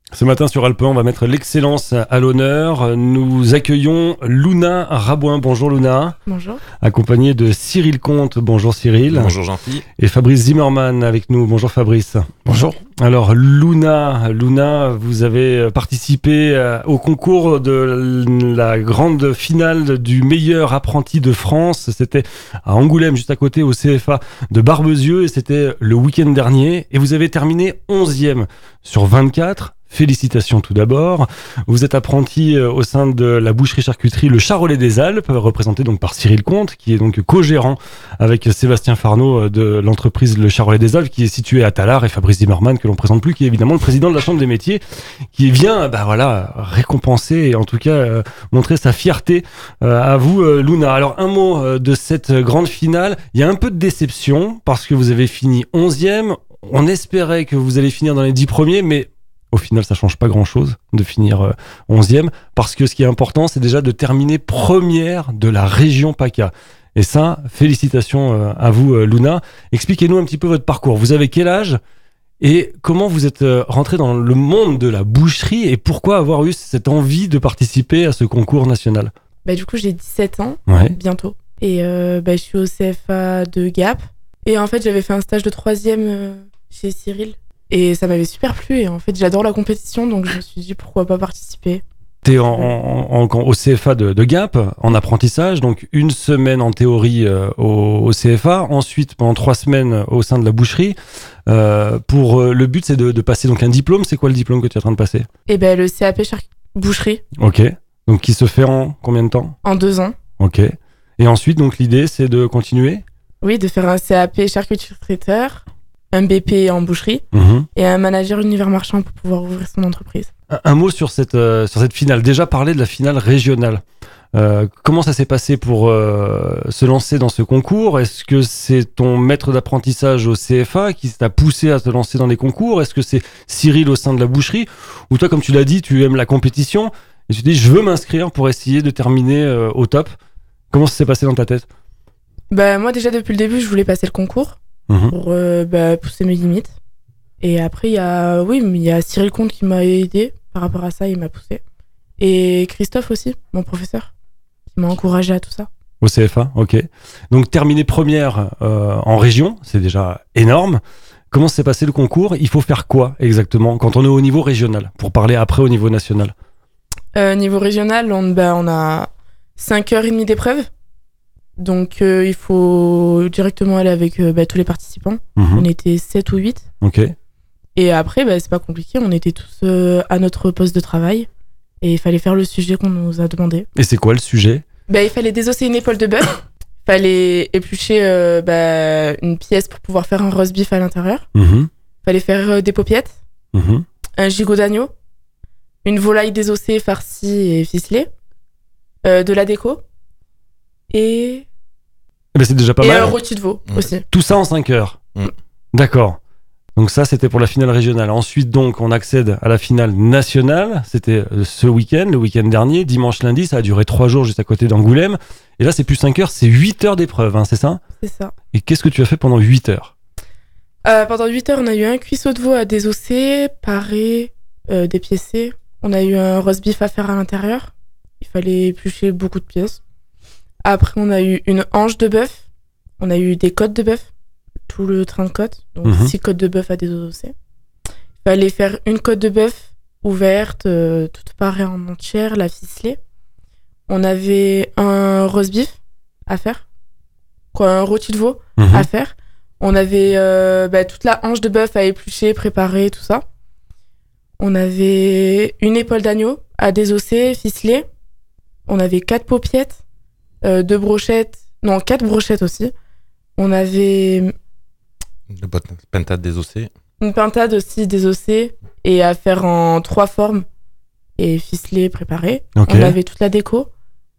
Ce matin sur Alpe 1, on va mettre l'excellence à l'honneur. Nous accueillons Luna Rabouin. Bonjour Luna. Bonjour. Accompagnée de Cyril Comte. Bonjour Cyril. Bonjour Jean-Philippe. Et Fabrice Zimmermann avec nous. Bonjour Fabrice. Bonjour. Alors Luna, vous avez participé au concours de la grande finale du meilleur apprenti de France. C'était à Angoulême, juste à côté au CFA de Barbezieux. Et c'était le week-end dernier. Et vous avez terminé 11e sur 24. Félicitations tout d'abord. Vous êtes apprenti au sein de la boucherie-charcuterie Le Charolais des Alpes, représenté donc par Cyril Comte, qui est donc co-gérant avec Sébastien Farneau de l'entreprise Le Charolais des Alpes, qui est située à Tallard, et Fabrice Zimmermann, que l'on présente plus, qui est évidemment le président de la Chambre des métiers, qui vient récompenser et en tout cas montrer sa fierté à vous, Luna. Alors un mot de cette grande finale. Il y a un peu de déception parce que vous avez fini 11e. On espérait que vous allez finir dans les 10 premiers, mais au final, ça change pas grand-chose de finir 11e, parce que ce qui est important, c'est déjà de terminer première de la région PACA. Et ça, félicitations à vous, Luna. Expliquez-nous un petit peu votre parcours. Vous avez quel âge et comment vous êtes rentré dans le monde de la boucherie et pourquoi avoir eu cette envie de participer à ce concours national ? Du coup, j'ai 17 ans, ouais. Bientôt. Et je suis au CFA de Gap. Et en fait, j'avais fait un stage de 3e chez Cyril. Et ça m'avait super plu et en fait j'adore la compétition, donc je me suis dit pourquoi pas participer. T'es au CFA de Gap, en apprentissage, donc une semaine en théorie au CFA, ensuite pendant 3 semaines au sein de la boucherie. Le but c'est de passer donc un diplôme. C'est quoi le diplôme que tu es en train de passer ? Le CAP boucherie. Ok, donc qui se fait en combien de temps ? En 2 ans. Ok, et ensuite donc l'idée c'est de continuer ? Oui, de faire un CAP charcutier traiteur, un BP en boucherie et un manager univers marchand pour pouvoir ouvrir son entreprise. Un mot sur cette finale. Déjà parler de la finale régionale. Comment ça s'est passé pour se lancer dans ce concours ? Est-ce que c'est ton maître d'apprentissage au CFA qui t'a poussé à te lancer dans les concours ? Est-ce que c'est Cyril au sein de la boucherie ? Ou toi, comme tu l'as dit, tu aimes la compétition et tu te dis je veux m'inscrire pour essayer de terminer au top. Comment ça s'est passé dans ta tête ? Moi déjà depuis le début, je voulais passer le concours. Pour pousser mes limites. Et après, il y a Cyril Comte qui m'a aidé par rapport à ça, il m'a poussé. Et Christophe aussi, mon professeur, qui m'a encouragé à tout ça. Au CFA, ok. Donc terminer première en région, c'est déjà énorme. Comment s'est passé le concours ? Il faut faire quoi exactement quand on est au niveau régional, pour parler après au niveau national ? Niveau régional, on a 5h30 d'épreuve. Donc il faut directement aller avec tous les participants. On était 7 ou 8. Ok. Et après, c'est pas compliqué. On était tous à notre poste de travail. Et il fallait faire le sujet qu'on nous a demandé. Et c'est quoi le sujet ? Il fallait désosser une épaule de bœuf. Il fallait éplucher une pièce pour pouvoir faire un roast beef à l'intérieur. Il fallait faire des paupiètes. Un gigot d'agneau. Une volaille désossée, farcie et ficelée. De la déco. Et c'est déjà pas mal. Et un rôti de veau aussi. Tout ça en 5 heures. D'accord. Donc ça, c'était pour la finale régionale. Ensuite, donc, on accède à la finale nationale. C'était ce week-end, le week-end dernier, dimanche, lundi. Ça a duré 3 jours juste à côté d'Angoulême. Et là, c'est plus 5 heures, c'est 8 heures d'épreuve, c'est ça ? C'est ça. Et qu'est-ce que tu as fait pendant 8 heures ? Pendant 8 heures, on a eu un cuisseau de veau à désosser, parer, dépiécer. On a eu un roast beef à faire à l'intérieur. Il fallait éplucher beaucoup de pièces. Après, on a eu une hanche de bœuf. On a eu des côtes de bœuf. Tout le train de côtes. Donc, 6 côtes de bœuf à désosser. Il fallait faire une côte de bœuf ouverte, toute parée en entière, la ficelée. On avait un roast beef à faire. Un rôti de veau à faire. On avait toute la hanche de bœuf à éplucher, préparer, tout ça. On avait une épaule d'agneau à désosser, ficeler. On avait 4 paupiettes. 4 brochettes aussi. On avait une pintade désossée. Une pintade aussi désossée et à faire en 3 formes et ficelée, préparée. Okay. On avait toute la déco.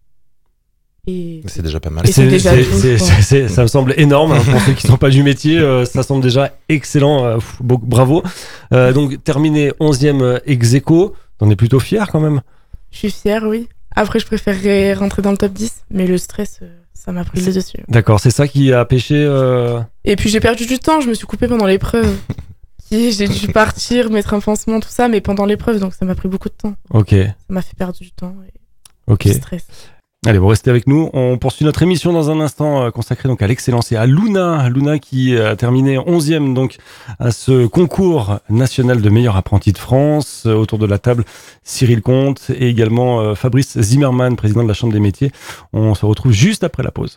Et c'est déjà pas mal. Et ça me semble énorme pour ceux qui ne sont pas du métier. Ça semble déjà excellent. Bravo. Donc terminé 11e ex-aequo. T'en es plutôt fier quand même ? Je suis fière, oui. Après, je préférerais rentrer dans le top 10, mais le stress, ça m'a pris le dessus. D'accord, c'est ça qui a pêché Et puis j'ai perdu du temps, je me suis coupée pendant l'épreuve. Si, j'ai dû partir, mettre un pansement, tout ça, mais pendant l'épreuve, donc ça m'a pris beaucoup de temps. Ok, Ça m'a fait perdre du temps et ok. du stress. Allez, vous restez avec nous. On poursuit notre émission dans un instant consacrée donc à l'excellence et à Luna. Luna qui a terminé 11e donc à ce concours national de meilleur apprenti de France. Autour de la table, Cyril Comte et également Fabrice Zimmermann, président de la Chambre des métiers. On se retrouve juste après la pause.